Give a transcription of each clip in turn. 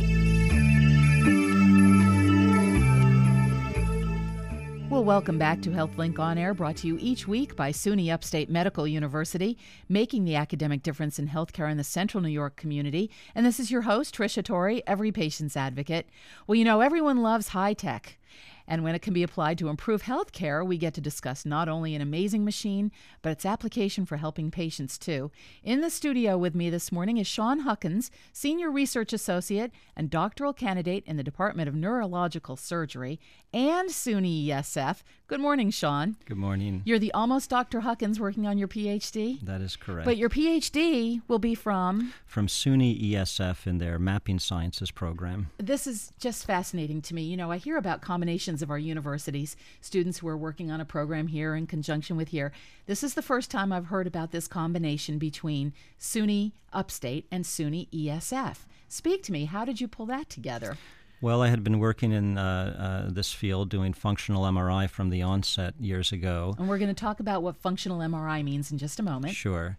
Well, welcome back to HealthLink On Air, brought to you each week by SUNY Upstate Medical University, making the academic difference in healthcare in the Central New York community. And this is your host, Tricia Torrey, every patient's advocate. Well, you know, everyone loves high tech. And when it can be applied to improve healthcare, we get to discuss not only an amazing machine, but its application for helping patients too. In the studio with me this morning is Sean Huckins, Senior Research Associate and Doctoral Candidate in the Department of Neurological Surgery and SUNY ESF. Good morning, Sean. Good morning. You're the almost Dr. Huckins working on your PhD? That is correct. But your PhD will be from? From SUNY ESF in their Mapping Sciences program. This is just fascinating to me. You know, I hear about combinations of our universities, students who are working on a program here in conjunction with here. This is the first time I've heard about this combination between SUNY Upstate and SUNY ESF. Speak to me. How did you pull that together? Well, I had been working in this field doing functional MRI from the onset years ago. And we're going to talk about what functional MRI means in just a moment. Sure.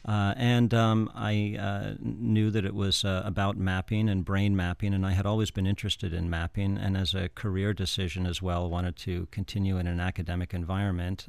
I knew that it was about mapping and brain mapping, and I had always been interested in mapping, and as a career decision as well, wanted to continue in an academic environment.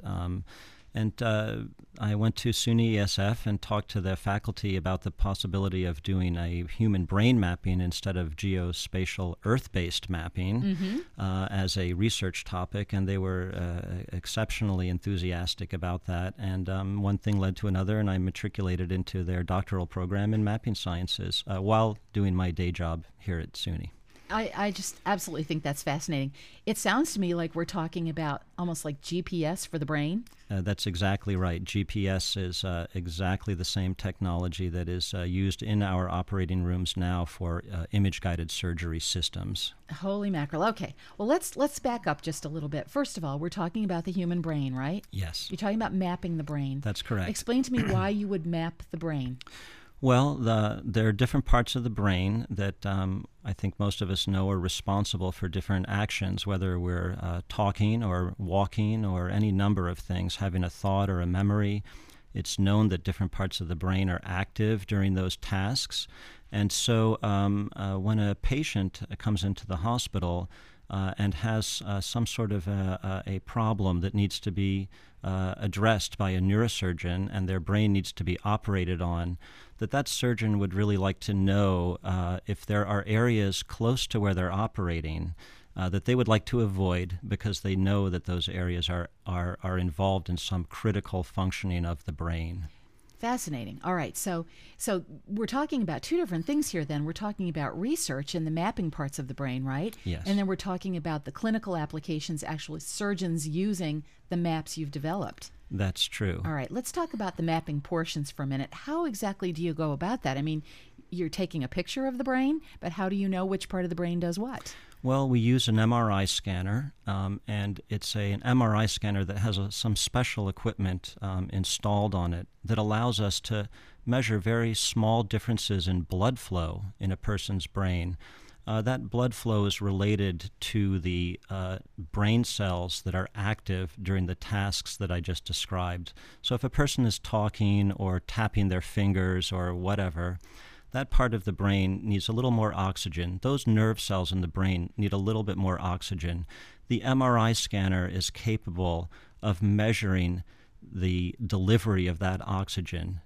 I went to SUNY ESF and talked to the faculty about the possibility of doing a human brain mapping instead of geospatial Earth-based mapping as a research topic, and they were exceptionally enthusiastic about that. And one thing led to another, and I matriculated into their doctoral program in mapping sciences while doing my day job here at SUNY. I just absolutely think that's fascinating. It sounds to me like we're talking about almost like GPS for the brain. That's exactly right. GPS is exactly the same technology that is used in our operating rooms now for image-guided surgery systems. Holy mackerel. Okay. Well, let's back up just a little bit. First of all, we're talking about the human brain, right? Yes. You're talking about mapping the brain. That's correct. Explain to me why you would map the brain. Well, there are different parts of the brain that I think most of us know are responsible for different actions, whether we're talking or walking or any number of things, having a thought or a memory. It's known that different parts of the brain are active during those tasks. And so when a patient comes into the hospital and has some sort of a problem that needs to be addressed by a neurosurgeon and their brain needs to be operated on, that surgeon would really like to know if there are areas close to where they're operating that they would like to avoid because they know that those areas are involved in some critical functioning of the brain. Fascinating. All right. So we're talking about two different things here then. We're talking about research in the mapping parts of the brain, right? Yes. And then we're talking about the clinical applications, actually surgeons using the maps you've developed. That's true. All right. Let's talk about the mapping portions for a minute. How exactly do you go about that? I mean, you're taking a picture of the brain, but how do you know which part of the brain does what? Well, we use an MRI scanner, and it's an MRI scanner that has some special equipment installed on it that allows us to measure very small differences in blood flow in a person's brain. That blood flow is related to the brain cells that are active during the tasks that I just described. So if a person is talking or tapping their fingers or whatever, that part of the brain needs a little more oxygen. Those nerve cells in the brain need a little bit more oxygen. The MRI scanner is capable of measuring the delivery of that oxygen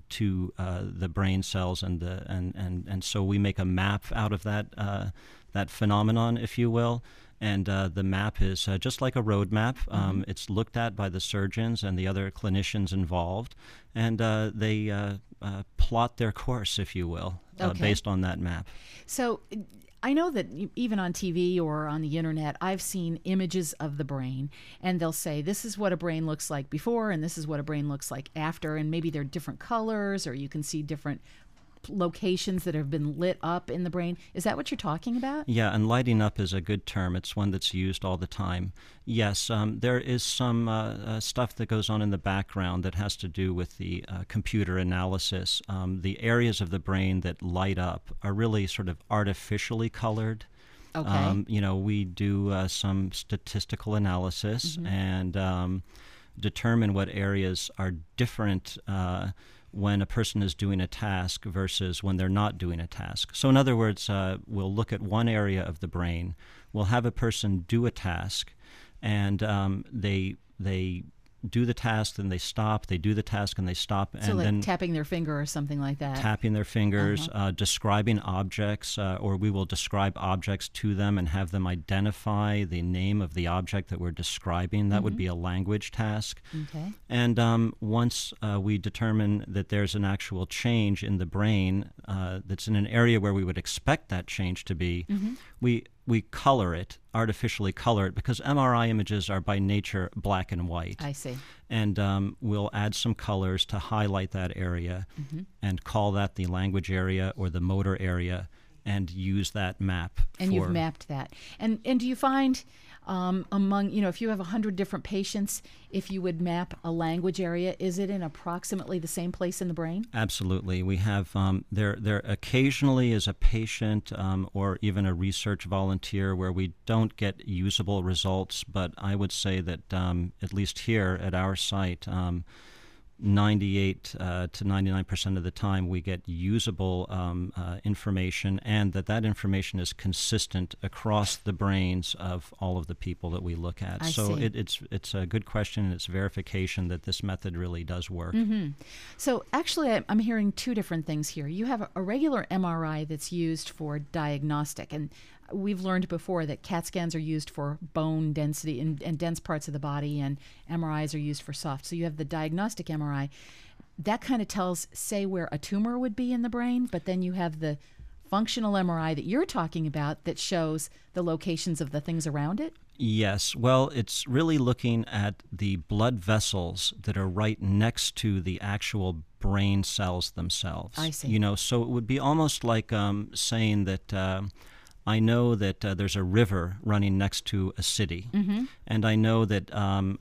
to the brain cells, and so we make a map out of that phenomenon, if you will. And the map is just like a road map. It's looked at by the surgeons and the other clinicians involved, and they plot their course, if you will, based on that map. So I know that even on TV or on the internet, I've seen images of the brain, and they'll say, this is what a brain looks like before, and this is what a brain looks like after, and maybe they're different colors, or you can see different locations that have been lit up in the brain. Is that what you're talking about? Yeah, and lighting up is a good term. It's one that's used all the time. Yes, there is some stuff that goes on in the background that has to do with the computer analysis. The areas of the brain that light up are really sort of artificially colored. Okay. We do some statistical analysis and determine what areas are different when a person is doing a task versus when they're not doing a task. So in other words, we'll look at one area of the brain, we'll have a person do a task, and they do the task, then they stop, they do the task, and they stop. So and like then tapping their finger or something like that. Tapping their fingers, describing objects, or we will describe objects to them and have them identify the name of the object that we're describing. That would be a language task. Okay. And once we determine that there's an actual change in the brain that's in an area where we would expect that change to be, we color it, artificially color it, because MRI images are by nature black and white. I see. And we'll add some colors to highlight that area and call that the language area or the motor area and use that map. And you've mapped that. And do you find among, if you have 100 different patients, if you would map a language area, is it in approximately the same place in the brain? Absolutely. We have, there occasionally is a patient or even a research volunteer where we don't get usable results, but I would say that at least here at our site, 98 to 99% of the time we get usable information, and that information is consistent across the brains of all of the people that we look at. So it's a good question, and it's verification that this method really does work. So actually I'm hearing two different things here. You have a regular MRI that's used for diagnostic, and we've learned before that CAT scans are used for bone density and dense parts of the body, and MRIs are used for soft. So you have the diagnostic MRI. That kind of tells, say, where a tumor would be in the brain, but then you have the functional MRI that you're talking about that shows the locations of the things around it? Yes. Well, it's really looking at the blood vessels that are right next to the actual brain cells themselves. I see. So it would be almost like saying that I know that there's a river running next to a city, and I know that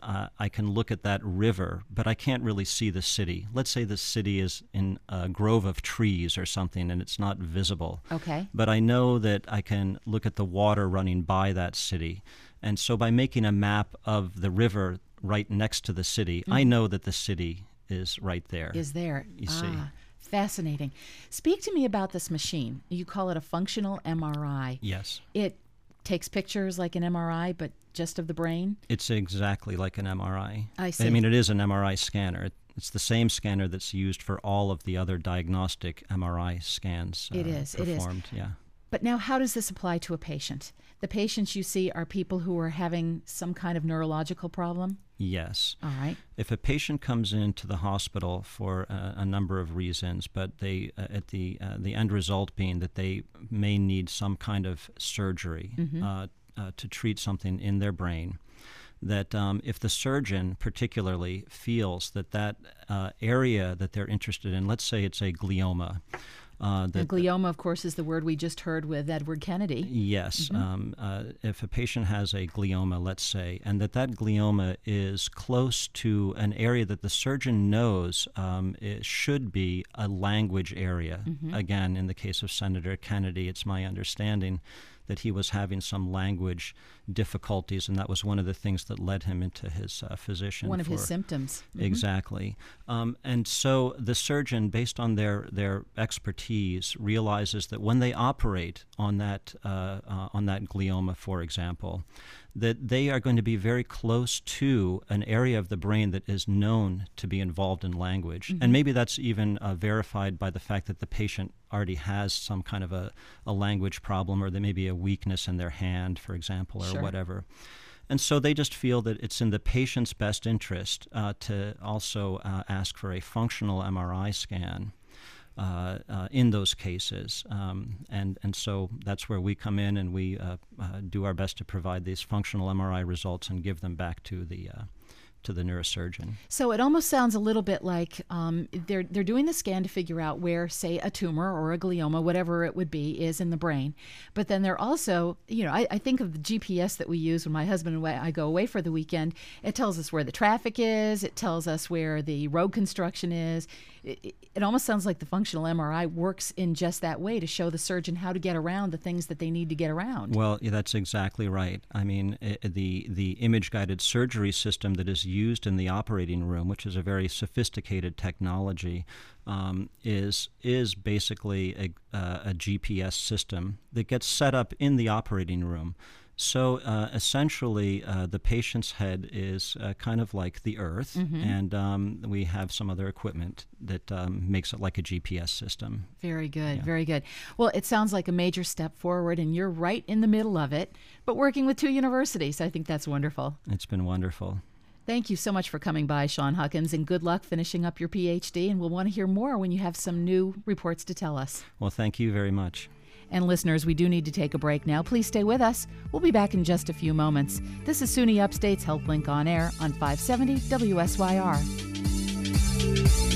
I can look at that river, but I can't really see the city. Let's say the city is in a grove of trees or something, and it's not visible. Okay. But I know that I can look at the water running by that city. And so by making a map of the river right next to the city, I know that the city is right there. Is there. You see. Fascinating. Speak to me about this machine. You call it a functional MRI. Yes. It takes pictures like an MRI, but just of the brain? It's exactly like an MRI. I see. I mean, it is an MRI scanner. It's the same scanner that's used for all of the other diagnostic MRI scans performed. Yeah. But now how does this apply to a patient? The patients you see are people who are having some kind of neurological problem? Yes. All right. If a patient comes into the hospital for a number of reasons, but they at the end result being that they may need some kind of surgery to treat something in their brain, that if the surgeon particularly feels that area that they're interested in, let's say it's a glioma. Glioma, of course, is the word we just heard with Edward Kennedy. Yes. If a patient has a glioma, let's say, and that glioma is close to an area that the surgeon knows it should be a language area. Again, in the case of Senator Kennedy, it's my understanding that he was having some language difficulties, and that was one of the things that led him into his physician. One of his symptoms. Exactly. And so the surgeon, based on their expertise, realizes that when they operate on that glioma, for example, that they are going to be very close to an area of the brain that is known to be involved in language. And maybe that's even verified by the fact that the patient already has some kind of a language problem, or there may be a weakness in their hand, for example, or whatever. And so they just feel that it's in the patient's best interest to also ask for a functional MRI scan in those cases. And so that's where we come in, and we do our best to provide these functional MRI results and give them back to the neurosurgeon. So it almost sounds a little bit like they're doing the scan to figure out where, say, a tumor or a glioma, whatever it would be, is in the brain. But then they're also, I think of the GPS that we use when my husband and I go away for the weekend. It tells us where the traffic is. It tells us where the road construction is. It almost sounds like the functional MRI works in just that way, to show the surgeon how to get around the things that they need to get around. Well, that's exactly right. I mean, the image-guided surgery system that is used in the operating room, which is a very sophisticated technology, is basically a GPS system that gets set up in the operating room. So essentially, the patient's head is kind of like the Earth, and we have some other equipment that makes it like a GPS system. Very good, very good. Well, it sounds like a major step forward, and you're right in the middle of it, but working with 2 universities. I think that's wonderful. It's been wonderful. Thank you so much for coming by, Sean Huckins, and good luck finishing up your PhD, and we'll want to hear more when you have some new reports to tell us. Well, thank you very much. And listeners, we do need to take a break now. Please stay with us. We'll be back in just a few moments. This is SUNY Upstate's HealthLink on Air on 570 WSYR.